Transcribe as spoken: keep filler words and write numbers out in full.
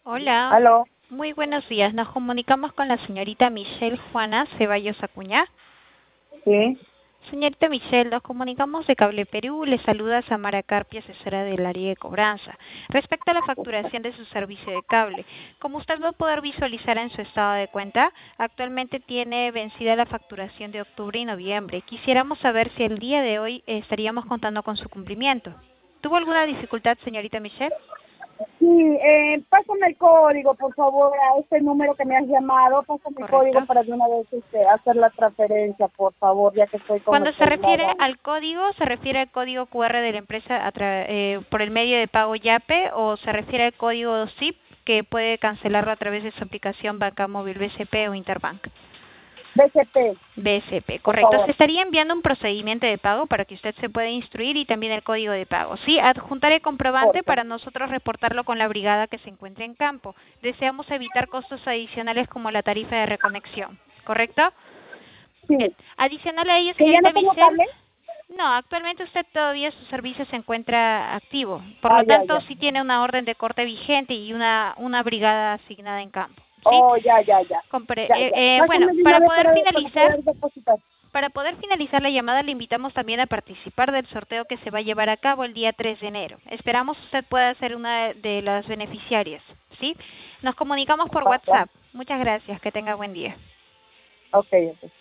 Hola, Aló, muy buenos días. Nos comunicamos con la señorita Michelle Juana Ceballos Acuña. sí, Señorita Michelle, nos comunicamos de Cable Perú. Le saluda Samara Carpia, asesora del área de cobranza. Respecto a la facturación de su servicio de cable, como usted va a poder visualizar en su estado de cuenta, actualmente tiene vencida la facturación de octubre y noviembre. Quisiéramos saber si el día de hoy eh, estaríamos contando con su cumplimiento. ¿Tuvo alguna dificultad, señorita Michelle? sí, eh, pásame el código, por favor, a este número que me has llamado, pásame el código Correcto. para de una vez este, hacer la transferencia, por favor, ya que estoy con Cuando el se refiere celular. al código, ¿se refiere al código Q R de la empresa a tra- eh, por el medio de pago Yape o se refiere al código S I P que puede cancelarlo a través de su aplicación Banca Móvil B C P o Interbank? B C P, B S P, por correcto. Se favor, estaría enviando un procedimiento de pago para que usted se pueda instruir y también el código de pago. Sí, adjuntaré comprobante porfa. para nosotros reportarlo con la brigada que se encuentre en campo. Deseamos evitar costos adicionales como la tarifa de reconexión, ¿correcto? Bien, Sí, adicional a ello, que ya no señorita tengo Michelle, cable. no, actualmente usted todavía su servicio se encuentra activo, por Ah, lo ya, tanto ya, sí tiene una orden de corte vigente y una, una brigada asignada en campo, ¿sí? oh, ya, ya, ya, Compre- ya, eh, ya. eh, bueno, Pásame de una para vez poder para, para finalizar, poder depositar. para poder finalizar la llamada le invitamos también a participar del sorteo que se va a llevar a cabo el día tres de enero. Esperamos usted pueda ser una de las beneficiarias, ¿sí? Nos comunicamos por Va, va. WhatsApp. Muchas gracias, que tenga buen día. Ok, ok.